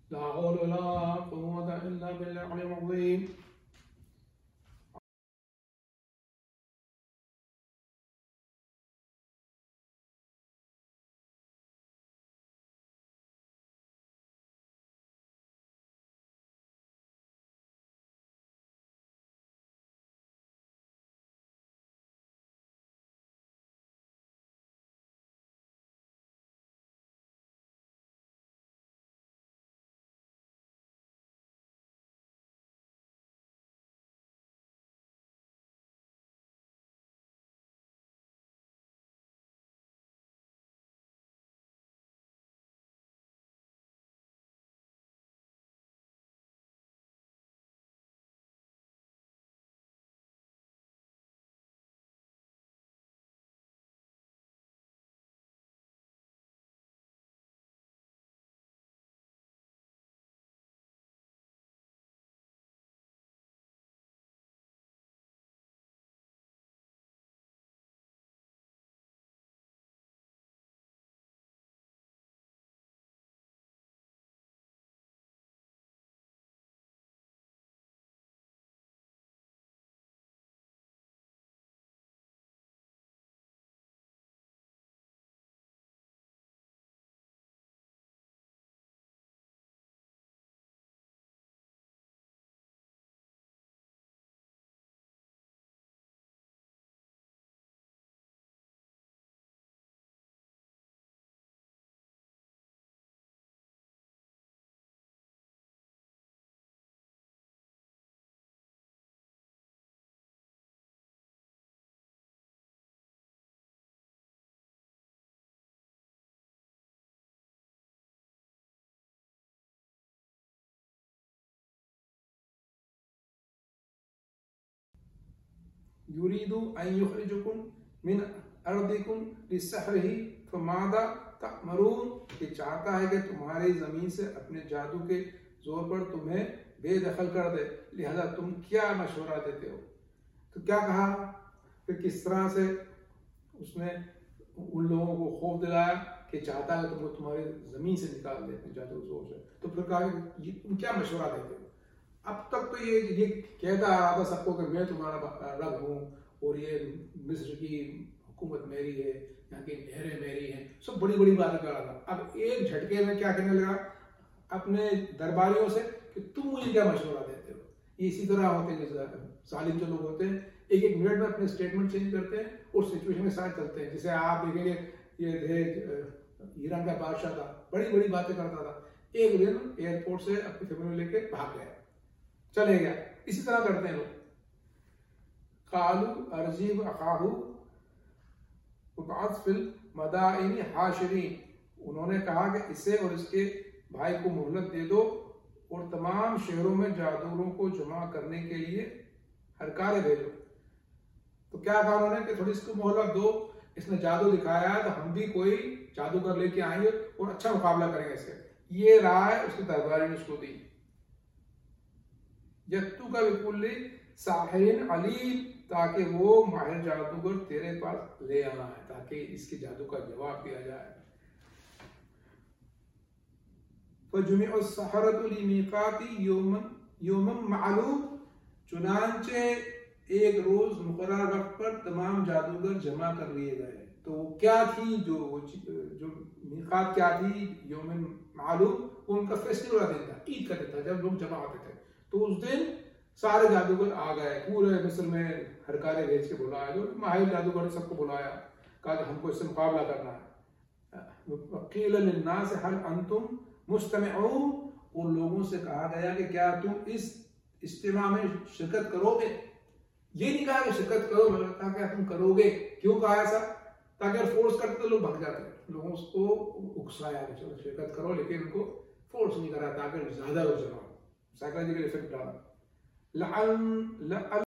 لا حول ولا قوة إلا بالله العلي العظيم. يريد أن يخرجكم من أرضكم بسحره فماذا تأمرون. یہ چاہتا ہے کہ تمہاری زمین سے اپنے جادو کے زور پر تمہیں بے دخل کر دے، لہذا تم کیا مشورہ دیتے ہو. تو کیا کہا کہ کس طرح سے اس نے ان لوگوں کو خوف دلایا کہ چاہتا ہے تم کو تمہاری زمین سے نکال دے اپنے جادو کے زور سے. تو پھر کہا کہ تم کیا مشورہ دیتے ہو. اب تک تو یہ کہتا آ رہا تھا سب کو کہ میں تمہارا رب ہوں اور یہ مصر کی حکومت میری ہے، یہاں کی نہریں میری ہیں، سب بڑی بڑی باتیں کر رہا تھا. اب ایک جھٹکے میں کیا کہنے لگا اپنے درباریوں سے کہ تم مجھے کیا مشورہ دیتے ہو. یہ اسی طرح ہوتے ہیں جیسے ظالم جو لوگ ہوتے ہیں، ایک ایک منٹ میں اپنے اسٹیٹمنٹ چینج کرتے ہیں اور سچویشن کے ساتھ چلتے ہیں. جیسے آپ دیکھیں گے یہ ایران کا بادشاہ تھا، بڑی بڑی باتیں کرتا تھا، ایک دن ایئرپورٹ سے اپنی فیملی لے کے بھاگ گیا، چلے گیا. اسی طرح کرتے ہیں لوگ. قالوا ارجیب اخاہ وبعث فی المدائن حاشرین. انہوں نے کہا کہ اسے اور اس کے بھائی کو مہلت دے دو اور تمام شہروں میں جادوگروں کو جمع کرنے کے لیے ہرکارے بھیجو. تو کیا کہا انہوں نے کہ تھوڑی اس کو مہلت دو، اس نے جادو دکھایا ہے تو ہم بھی کوئی جادوگر لے کے آئیں گے اور اچھا مقابلہ کریں گے اس سے. یہ رائے اس کے درباری نے اس کو دی. یتو کا بکل ساحر علیم، تاکہ وہ ماہر جادوگر تیرے پاس لے آنا ہے تاکہ اس کے جادو کا جواب دیا جائے. فجمع السحرة لمیقات یوم معلوم. چنانچہ ایک روز مقرر وقت پر تمام جادوگر جمع کر لیے گئے. تو کیا تھی جو میقات کیا تھی؟ یوم معلوم ان کا فیسٹیول کا دن تھا، عید کا دن تھا جب لوگ جمع ہوتے تھے. تو اس دن سارے جادوگر آ گئے، پورے مصر میں ہرکارے بھیج کے بلایا، جو ماہر جادوگر نے سب کو بلایا، کہا کہ ہم کو اس سے مقابلہ کرنا ہے. وقیل للناس هل انتم مجتمعون. اور لوگوں سے کہا گیا کہ کیا تم اس اجتماع میں شرکت کرو گے. یہ نہیں کہا کہ شرکت کرو، مگر کہا کہ تم کرو گے. کیوں کہا ایسا؟ تاکہ اگر فورس کرتے تو لوگ بھگ جاتے. لوگوں کو اکسایا کہ چلو شرکت کرو، لیکن ان کو فورس نہیں کرا تاکہ زیادہ لوگ جمع ہو. سائیکالوجیکل افیکٹ ڈالا. لعن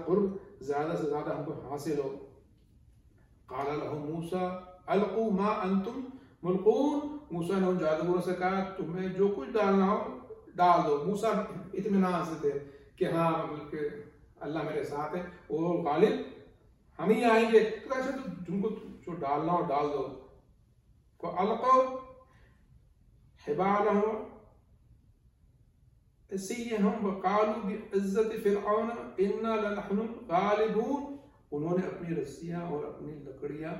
قرب زیادہ سے زیادہ ہم کو حاصل ہو. قال لهم موسیٰ القوا ما انتم ملقون. موسیٰ نے ان جادوگروں سے کہا تمہیں جو کچھ ڈالنا ہو ڈال دو. موسیٰ اطمینان سے تھے کہ ہاں اللہ میرے ساتھ ہے، وہ غالب ہم ہی آئیں گے. تو اچھا تم کو جو ڈالنا ہو ڈال دو. فَأَلْقَوْا حِبَالَهُمْ عِصِيَّهُمْ وَقَالُوا بِعِزَّةِ فِرْعَوْنَ إِنَّا لَنَحْنُ الْغَالِبُونَ. انہوں نے اپنی رسیاں اور اپنی لکڑیاں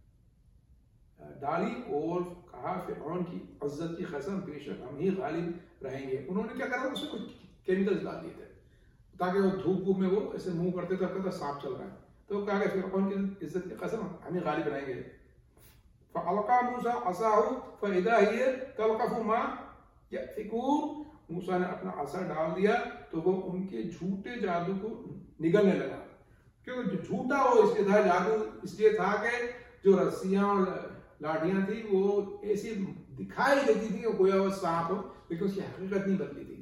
ڈالی اور کہا فرعون کی عزت کی قسم بے شک ہم ہی غالب رہیں گے. انہوں نے کیا کرا اس میں کچھ کیمیکلز ڈال دیے تھے تاکہ وہ دھوپ میں وہ ایسے منہ کرتے تھے سانپ چل رہا ہے. تو کہا کہ فرعون کی عزت کی قسم ہم ہی غالب رہیں گے. فَأَلْقَى مُوسَىٰ عَصَاهُ فَإِذَا هِيَ تَلْقَفُ مَا يَأْفِكُونَ. موسیٰ نے اپنا عصا ڈال دیا تو وہ ان کے جھوٹے جادو کو نگلنے لگا. کیونکہ جو جھوٹا وہ اس کے تھا جادو اس لیے تھا کہ جو رسیاں اور لاٹیاں تھیں وہ ایسی دکھائی دیتی تھی کہ گویا وہ سانپ ہو، لیکن اس کی حقیقت نہیں بدلی تھی.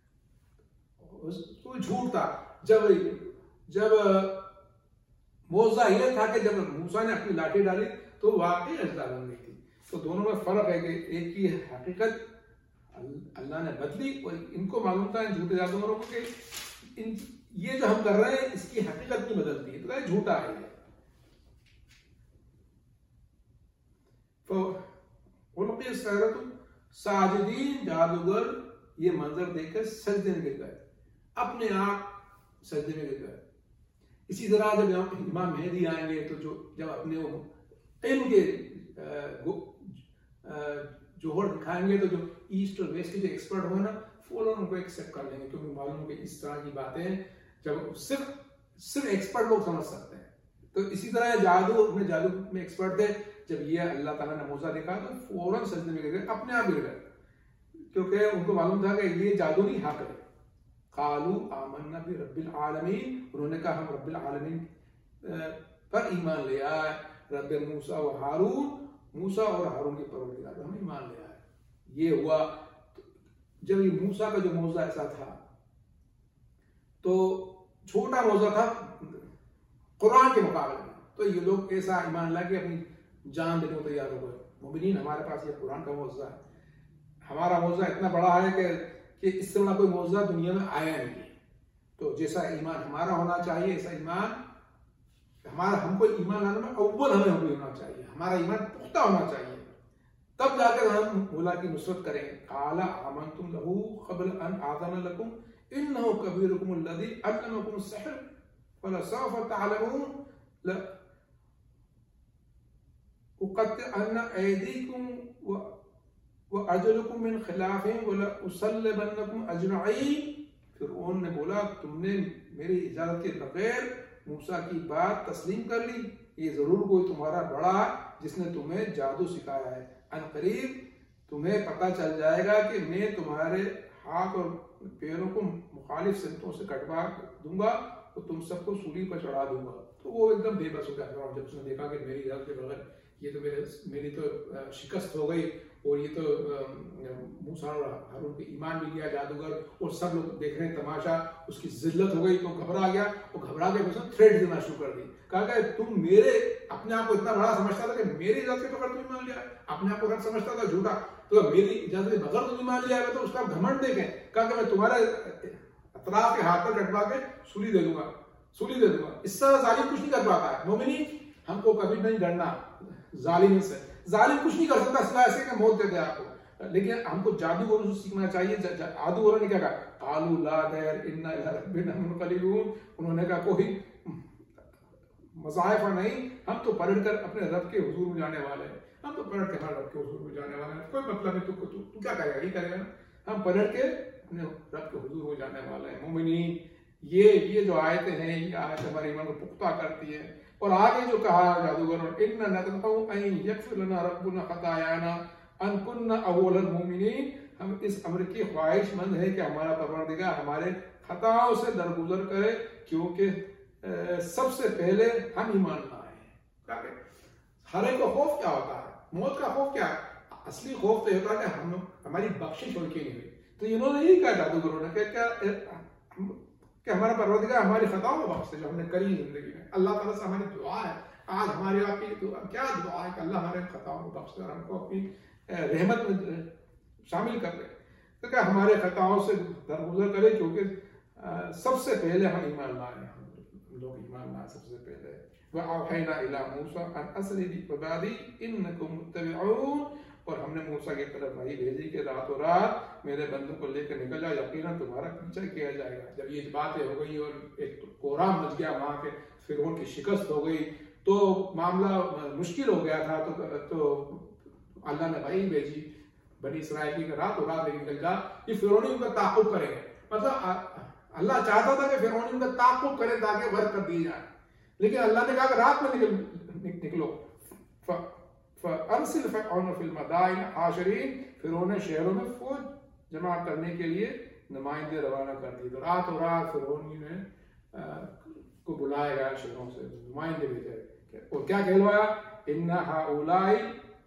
وہ جھوٹ تھا. جب موضوع یہ تھا کہ جب موسیٰ نے اپنی لاٹھی ڈالی تو واقعی اجزا بن گئی تھی. تو دونوں میں فرق ہے کہ ایک کی حقیقت اللہ نے بدلی اور ان کو معلوم تھا ان جھوٹے جادوگروں کو کہ یہ جو ہم کر رہے ہیں اس کی حقیقت نہیں بدلتی ہے، تو کہ جھوٹا ہے. فَأُلْقِيَ السَّحَرَةُ سَاجِدِينَ. جادوگر یہ منظر دیکھ کر سجدے میں گر گئے، اپنے آپ سجدے میں گر گئے. اسی طرح جب امام مہدی آئیں گے تو جب اپنے علم کے جوہر دکھائیں گے تو جو ایسٹ اور ویسٹ کے جو ایکسپرٹ ہوں نا فوراً ان کو ایکسیپٹ کر لیں گے، کیونکہ معلوم ہو کہ اس طرح کی باتیں جب صرف ایکسپرٹ لوگ سمجھ سکتے ہیں. تو اسی طرح جادو اپنے جادو میں ایکسپرٹ تھے. جب یہ اللہ تعالیٰ نے موسیٰ دیکھا تو فوراً سجدے میں گر گئے، اپنے آپ گر گئے، کیونکہ ان کو معلوم تھا کہ یہ جادو نہیں حق ہے. قالوا آمنا برب العالمین. انہوں نے کہا ہم رب العالمین پر ایمان لے آئے. رب موسیٰ و ہارون، موسیٰ اور ہارون کے پروردگار پر ہم ایمان لے آئے. یہ ہوا جب یہ موسیٰ کا جو موضوع ایسا تھا تو چھوٹا موضوع تھا قرآن کے مقابلے میں، تو یہ لوگ ایسا ایمان لا کے اپنی جان دینے کو تیار ہو گئے. مومنین ہمارے پاس یہ قرآن کا موضوع ہے، ہمارا موضوع اتنا بڑا ہے کہ اس سے بڑا کوئی موضوع دنیا میں آیا نہیں ہے. تو جیسا ایمان ہمارا ہونا چاہیے ایسا ایمان ہم کو ایمان لانے میں اول ہمیں ہونا چاہیے، ہمارا ایمان پختہ ہونا چاہیے، تب جا کر ہم مولا کی نصرت کریں. قال آمنتم له قبل ان آذن لكم انه كبيركم الذي علمكم السحر فلسوف تعلمون لأقطعن أيديكم وأرجلكم من خلاف ولأصلبنكم أجمعين. فرعون نے بولا تم نے میری اجازت کے بغیر موسیٰ کی بات تسلیم کر لی، یہ ضرور کوئی تمہارا بڑا جس نے تمہیں جادو سکھایا ہے. ان قریب تمہیں پتہ چل جائے گا کہ میں تمہارے ہاتھ اور پیروں کو مخالف سمتوں سے کٹوا دوں گا اور تم سب کو سولی پر چڑھا دوں گا. تو وہ ایک دم بے بس ہو گیا جب اس نے دیکھا کہ میری اجازت کے بغیر یہ تو میری تو شکست ہو گئی اور یہ تو موسیٰ اور ہارون پہ ایمان بھی لیا جادوگر اور سب لوگ دیکھ رہے ہیں تماشا، اس کی ذلت ہو گئی تو گھبرا گیا اور گھبرا کے اس نے تھریٹ دینا شروع کر دی. کہا کہ تم میرے اپنے آپ کو اتنا بڑا سمجھتا تھا کہ میری اجازت کے بغیر تم ایمان لیا، اپنے آپ کو غلط سمجھتا تھا جھوٹا، تو میری اجازت کے بغیر تم ایمان لیا تو اس کا گھمنڈ دیکھیں. کہا کہ میں تمہارے اطراف کے ہاتھ پر کٹوا کے سولی دے دوں گا. اس طرح ظالم کچھ نہیں کر پاتا ہے. مومنین ہم کو کبھی نہیں ڈرنا ظالم سے، ظالم کچھ نہیں کر سکتا سوائے ایسے کہ موت دے دے آپ کو. لیکن ہم کو جادوگروں سے سیکھنا چاہیے. جادوگروں نے کیا کہا؟ قالوا لا ضیر انا الی ربنا منقلبون. انہوں نے کہا کوئی مضاعفہ نہیں، ہم تو پلٹ کر اپنے رب کے حضور میں جانے والے ہیں. ہم تو پلٹ کے ہمارے رب کے حضور میں جانے والے ہیں. کوئی مطلب نہیں تو کیا کرے گا، یہ کرے گا نا. ہم پلٹ کے اپنے رب کے حضور میں جانے والے ہیں. مومنین یہ جو آیتیں ہیں یہ آیت ہمارے ایمان کو پختہ کرتی ہے. اور آگے جو کہا جادوگروں اِنَّا نَطْمَعُ أَن يَغْفِرَ لَنَا رَبُّنَا خَطَايَانَا أَن كُنَّا أَوَّلَ الْمُؤْمِنِينَ. ہم اس امر کی خواہش مند ہے کہ ہمارا پروردگار ہمارے خطاؤں سے درگزر کرے کیونکہ سب سے پہلے ہم ایمان لائے ہیں. ہر ایک کو خوف کیا ہوتا ہے؟ موت کا خوف کیا ہے؟ اصلی خوف تو یہ ہوتا ہے کہ ہماری بخشش ان کی نہیں ہوئی. تو انہوں نے یہی کہا جادوگروں نے کہ کیا کہ ہمارا پروردگار ہماری خطاؤں کو بخش دے جو ہم نے کری زندگی میں. اللہ تعالیٰ سے ہماری دعا ہے آج ہماری آپ کی دعا کیا دعا ہے کہ اللہ ہمارے خطاؤں کو بخش دے اور ہم کو اپنی رحمت میں شامل کر لے کہ ہمارے خطاؤں سے درگزر کرے. کیونکہ سب سے پہلے ہم ایمان لائے, ہم لوگ ایمان لائے سب سے پہلے. وَأَوْحَيْنَا إِلَىٰ مُوسَىٰ أَنْ أَسْرِ بِعِبَادِي إِنَّكُمْ مُتَّبِعُونَ, اور ہم نے موسیٰ کی طرف وحی بھیجی کہ راتوں رات میرے بندوں کو لے کر نکل جاؤ, یقیناً تمہارا پیچھا کیا جائے گا. جب یہ باتیں ہو گئی اور ایک کوہرام مچ گیا وہاں کے, فرعون کی شکست ہو گئی تو معاملہ مشکل ہو گیا تھا. تو اللہ نے وحی بھیجی بنی اسرائیل کی راتوں رات لے کے نکل جا, یہ فرعون ان کا تعاقب کریں گے. مطلب اللہ چاہتا تھا کہ فرعون ان کا تعاقب کرے تاکہ غرق کر دی جائے, لیکن اللہ نے کہا کہ رات میں نکلو. فَأَرْسِلْ فِرْعَوْنَ فِي الْمَدَائِنِ حَاشِرِينَ, فرعون نے شہروں میں فوج جمع کرنے کے لیے نمائندے روانہ کر دیے. تو راتوں رات فرعون نے کو بلایا گیا شہروں سے, نمائندے بھیجے اور کیا کہلوایا, إِنَّ هَؤُلَاءِ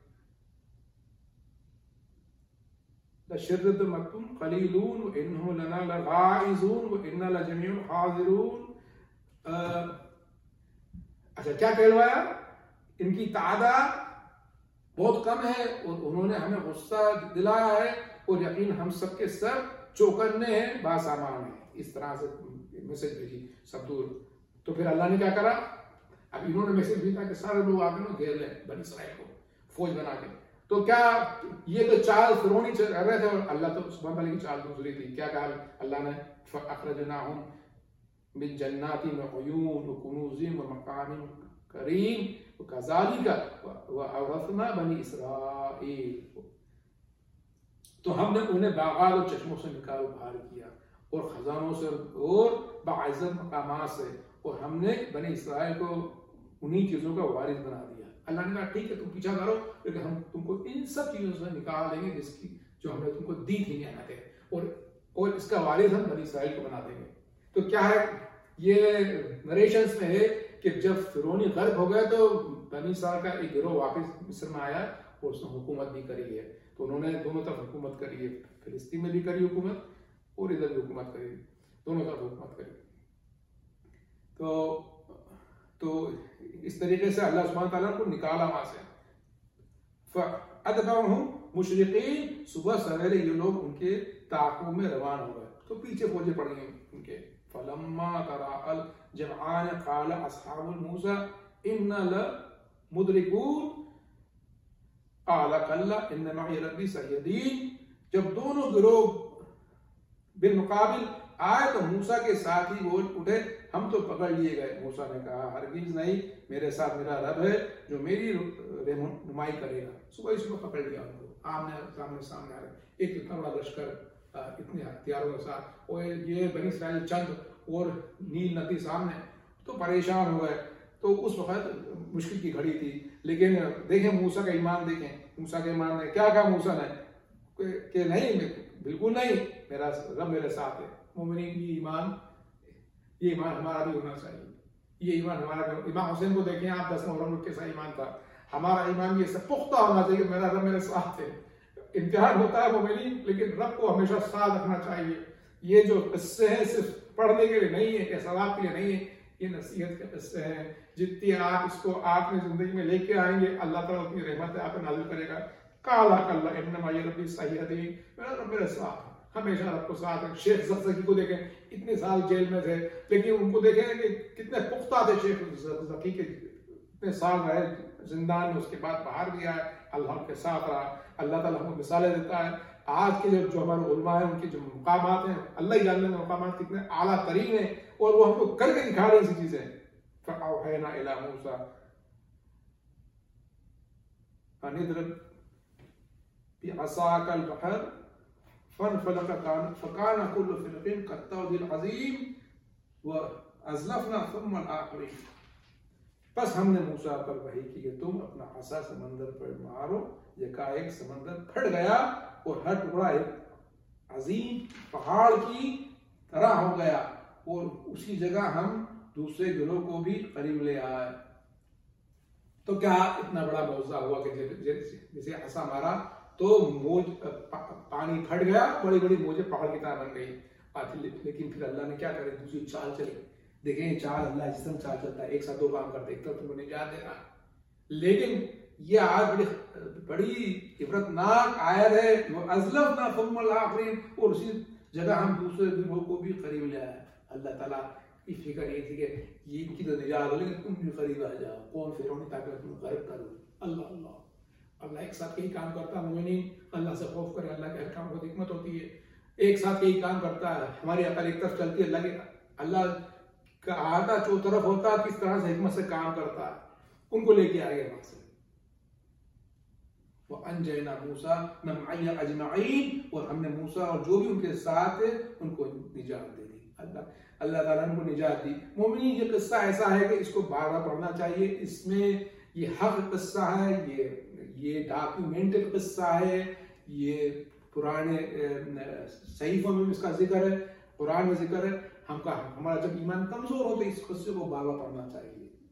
لَشِرْذِمَةٌ قَلِيلُونَ وَإِنَّهُمْ لَنَا لَغَائِظُونَ وَإِنَّا لَجَمِيعٌ حَاذِرُونَ. اچھا کیا کہلوایا, ان کی تعداد بہت کم ہے اور انہوں نے ہمیں غصہ دلایا ہے اور یقین ہم سب کے سر چوکنے ہیں باسامان ہیں. اس طرح سے میسج بھیجی سب دور. تو پھر اللہ نے کیا کرا, اب انہوں نے میسج بھیجا کہ سارے لوگ آ کے گھیر لیں بنی اسرائیل کو فوج بنا کے. تو کیا یہ تو چال فرعونی چل رہے تھے اور اللہ تو سبحانہ اللہ کی چال دوسری تھی. کیا کہا اللہ نے, فَأَخْرَجْنَاهُمْ مِنْ جَنَّاتٍ وَعُيُونٍ وَكُنُوزٍ وَمَقَامٍ کریم وَكَذَلِكَ وَأَوْرَثْنَا بَنِي إِسْرَائِيلَ. تو ہم نے انہیں باغات اور چشموں سے نکال باہر کیا اور خزانوں سے اور باعزت مقامات سے, اور ہم نے بنی اسرائیل کو انہی چیزوں کا وارث بنا دیا. اللہ نے کہا ٹھیک ہے تم پیچھا کرو, لیکن ہم تم کو ان سب چیزوں سے نکال دیں گے جس کی جو ہم نے تم کو دی تھی نعمتیں, اور اس کا وارث ہم بنی اسرائیل کو بنا دیں گے. تو کیا ہے, یہ نریشنز میں ہے کہ جب فرعونی غرق ہو گئے تو بنی اسرائیل کا ایک گروہ واپس مصر میں آیا اور اس نے حکومت بھی کری ہے. تو انہوں نے دونوں طرف حکومت کری ہے, فلسطین میں بھی کری حکومت اور ادھر بھی حکومت کری, دونوں طرف حکومت کری. تو اس طریقے سے اللہ سبحانہ تعالیٰ کو نکالا وہاں سے. فَأَدْبَرَهُمْ مُشْرِقِينَ, صبح سویرے یہ لوگ ان کے تعاقب میں روان ہو گئے. تو پیچھے فوجیں پڑ گئی ان کے. فَلَمَّا تَرَاءَ الْجَمْعَانِ قَالَ أَصْحَابُ الْمُوسَىٰ إِنَّا لَمُدْرِكُونَ قَالَ كَلَّا إِنَّ مَعِيَ رَبِّي سَيَهْدِينِ. جب دونوں گروہ بالمقابل آئے تو موسیٰ کے ساتھ ہی بول اٹھے, ہم تو پکڑ لیے گئے. موسیٰ نے کہا ہرگز نہیں, میرے ساتھ میرا رب ہے جو میری رہنمائی کرے گا. صبح ہی صبح پکڑ لیا ان کو, سامنے آ رہے ایک اتنا بڑا لشکر اتنے ہتھیاروں کے ساتھ, اور یہ بنی اسرائیل چند اور نیل ندی سامنے. تو پریشان ہو گئے. تو اس وقت مشکل کی گھڑی تھی, لیکن دیکھیں موسیٰ کا ایمان, دیکھیں موسیٰ کا ایمان نے کیا کہا. موسیٰ نے کہ نہیں, بالکل نہیں, میرا رب میرے ساتھ ہے. مومنین یہ ایمان ہمارا بھی ہونا چاہیے. یہ ایمان ہمارا, امام حسین کو دیکھیں آپ 10 محرم کیسا ایمان تھا. ہمارا ایمان یہ سب پختہ ہونا چاہیے کہ میرا رب میرے ساتھ ہے. امتحان ہوتا ہے مومنین, لیکن رب کو ہمیشہ ساتھ رکھنا چاہیے. یہ جو قصے ہیں صرف پڑھنے کے لیے نہیں ہے, احساسات کے لیے نہیں ہے, یہ نصیحت کے قصے ہیں. جتنی آپ اس کو آپ نے زندگی میں لے کے آئیں گے, اللہ تعالیٰ اپنی رحمت آپ پہ نازل کرے گا. کالا کلا ابن مائی ربی سیدین, میرا رب میرے ساتھ ہے, ہمیشہ رب کو ساتھ ہے. شیخ زکزکی کو دیکھیں, اتنے سال جیل میں تھے, لیکن ان کو دیکھیں کہ کتنے پختہ تھے شیخ زکزکی کے. اتنے سال رہے زندان میں, اس کے بعد باہر بھی آئے, اللہ کے ساتھ رہا. اللہ تعالیٰ ہم کو مثالیں دیتا ہے. آج کے جو ہمارے علماء ہیں ان کے جو مقامات ہیں, اللہ ہی جاننے میں مقامات کتنے اعلیٰ ترین ہیں, اور وہ ہم کو کر کے دکھا رہے ہیں اسی چیزیں. فَأَوْحَيْنَا إِلَىٰ مُوسَىٰ أَنِ اضْرِبْ بِعَصَاكَ الْبَحْرَ فَانْفَلَقَ فَكَانَ كُلُّ فِرْقٍ كَالطَّوْدِ الْعَظِيمِ وَأَزْلَفْنَا ثُمَّ الْآخِرِينَ. بس ہم نے موسیٰ پر وحی کی کہ تم اپنا عصا سمندر پر مارو. یکایک سمندر پھٹ گیا اور ہر ٹکڑا ایک عظیم پہاڑ کی طرح ہو گیا, اور اسی جگہ ہم دوسرے گروہ کو بھی قریب لے آئے. تو کیا اتنا بڑا معجزہ ہوا کہ جیسے عصا مارا تو موج پانی پھٹ گیا, بڑی بڑی موجیں پہاڑ کی طرح بن گئی, لیکن پھر اللہ نے کیا کرے دوسری چال چلے. دیکھیں چال اللہ جس طرح چال چلتا ہے, ایک ساتھ دو کام کرتے, ایک طرف تم کو نجات دینا. لیکن یہ آج بڑی عبرتناک آیت ہے, وَأَزْلَفْنَا ثُمَّ الْآخِرِينَ, اور اسی جگہ ہم دوسرے گروہ کو بھی قریب لے آئے. اللہ تعالیٰ کی فکر یہ تھی کہ یہ ان کی تو نجات ہو لیکن تم بھی قریب آ جاؤ. کون فرعون تاکہ تم غرق کرو. اللہ اللہ اللہ ایک ساتھ یہی کام کرتا ہے. مومنین اللہ سے خوف کرے, اللہ کے ہر کام کو حکمت ہوتی ہے. ایک ساتھ یہی کام کرتا ہے. ہماری عقل ایک طرف چلتی ہے, اللہ کا احاطہ چو طرف ہوتا ہے, کس طرح سے حکمت سے کام کرتا ہے. ان کو لے کے آ گئے وہاں سے. وَأَنْجَيْنَا مُوسَىٰ مَعَ أَجْمَعِينَ, اور ہم نے موسیٰ اور جو بھی ان کے ساتھ ان کو نجات دے دی. اللہ تعالیٰ نے ان کو نجات دی. مومنین یہ قصہ ایسا ہے کہ اس کو بار بار پڑھنا چاہیے. اس میں یہ حق قصہ ہے, یہ ڈاکیومنٹڈ قصہ ہے, یہ پرانے صحیفوں میں اس کا ذکر ہے, قرآن میں ذکر ہے. ہمارا جب ایمان کمزور ہو تو اس قصے کو بار بار پڑھنا چاہیے.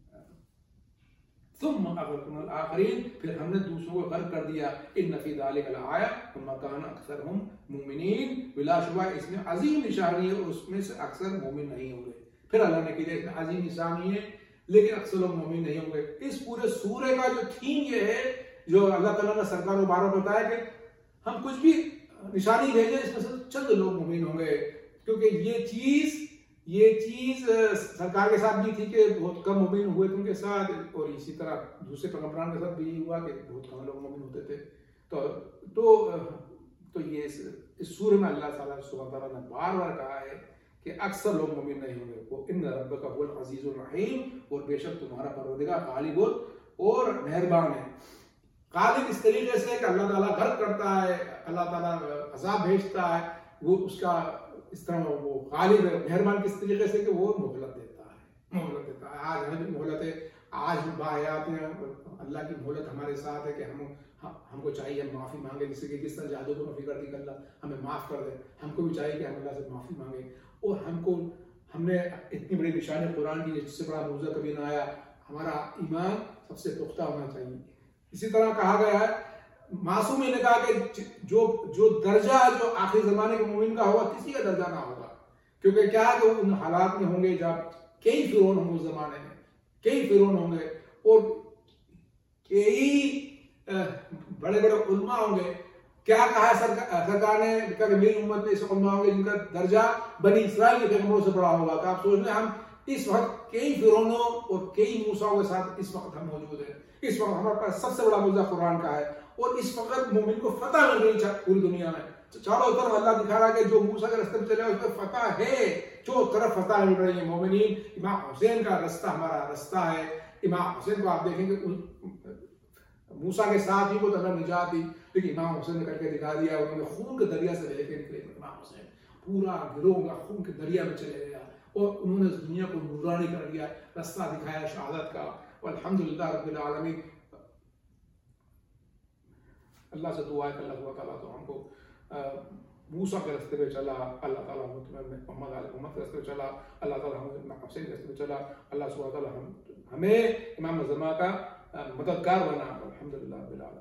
ثم اغرقنا الآخرین, پھر ہم نے دوسروں کو غرق کر دیا. ان فی ذلک لآیہ وما کان اکثرهم مؤمنین, بلا شبہ اس میں عظیم نشانی ہے اور اس میں سے اکثر مومن نہیں ہوں گے. پھر اللہ نے کہا اس میں عظیم نشانی ہے لیکن اکثر لوگ مومن نہیں ہوں گے. اس پورے سورے کا جو تھیم یہ ہے جو اللہ تعالیٰ نے سرکار کو بار بار بتایا کہ ہم کچھ بھی نشانی بھیجیں اس میں سے چند لوگ مومن ہوں گے, کیونکہ یہ چیز سرکار کے ساتھ بھی تھی کہ بہت کم مومن ہوئے تھے ان کے ساتھ, اور اسی طرح دوسرے پیغمبران کے ساتھ بھی ہوا کہ بہت کم لوگ مومن ہوتے تھے. تو یہ اس سورہ میں اللہ تعالیٰ سبحانہ تعالیٰ نے بار بار کہا ہے کہ اکثر لوگ مومن نہیں ہوں گے. وہ ان ربک هو العزیز الرحیم, اور بے شک تمہارا پروردگار غالب اور مہربان ہے. غالب اس طریقے سے کہ اللہ تعالیٰ غرق کرتا ہے, اللہ تعالیٰ عذاب بھیجتا ہے, وہ اس کا اس طرح وہ غالب ہے. مہربان کس طریقے سے کہ وہ مہلت دیتا ہے. آج ہمیں مہلت ہے, آج ہم باحیات ہیں, اللہ کی مہلت ہمارے ساتھ ہے کہ ہم کو چاہیے ہم معافی مانگے. جس سے کہ کس طرح جادو کو معافی کر دی کہ اللہ ہمیں معاف کر دے, ہم کو بھی چاہیے کہ ہم اللہ سے معافی مانگے. اور ہم نے اتنی بڑی نشانی قرآن کی جس سے بڑا موضوع کبھی نہ آیا. ہمارا ایمان سب سے پختہ ہونا چاہیے. اسی طرح کہا گیا ہے معصوم نے کہا کہ جو درجہ جو آخری زمانے کے مومن کا ہوگا کسی کا درجہ نہ ہوگا, کیونکہ کیا کہ ان حالات میں ہوں گے جب کئی فرعون ہوں گے, اس زمانے میں کئی فرعون ہوں گے اور کئی بڑے بڑے علماء ہوں گے. کیا کہا سرکار نے کہا کہ میری امت میں ایسے علماء ہوں گے جن کا درجہ بنی اسرائیل کے پیغمبروں سے بڑا ہوگا. تو آپ سوچ لیں ہم اس وقت کئی فرعونوں اور کئی موسیٰ کے ساتھ اس وقت ہم موجود ہیں. اس وقت ہمارے پاس سب سے بڑا موضوع قرآن کا ہے, اور اس وقت مومن کو فتح مل رہی پوری دنیا میں. چاروں طرف اللہ دکھا رہا ہے کہ جو موسیٰ کے راستے پہ چلے اس پہ فتح ہے, جو طرف فتح مل رہی ہے. مومنین امام حسین کا رستہ ہمارا رستہ ہے. امام حسین کو آپ دیکھیں گے موسیٰ کے ساتھ ہی وہ تو اللہ نجات دی, لیکن امام حسین نے کر کے دکھا دیا. انہوں نے خون کے دریا سے لے کے نکلے. امام حسین پورا گروہ کا خون کے دریا میں چلے گیا اور انہوں نے دنیا کو نورانی کر دیا, رستہ دکھایا شہادت کا. والحمدللہ رب العالمین. اللہ سے دعا ہے کہ اللہ تعالیٰ تو ہم کو موسیٰ کے راستے پہ چلا, اللہ تعالیٰ محمد علیہ محمد کے راستے پہ چلا, اللہ تعالیٰ ہمیں حسین کے راستے پہ چلا. اللہ سبحانہ تعالیٰ ہمیں امام زمان کا مددگار بنا. الحمدللہ رب العالمین.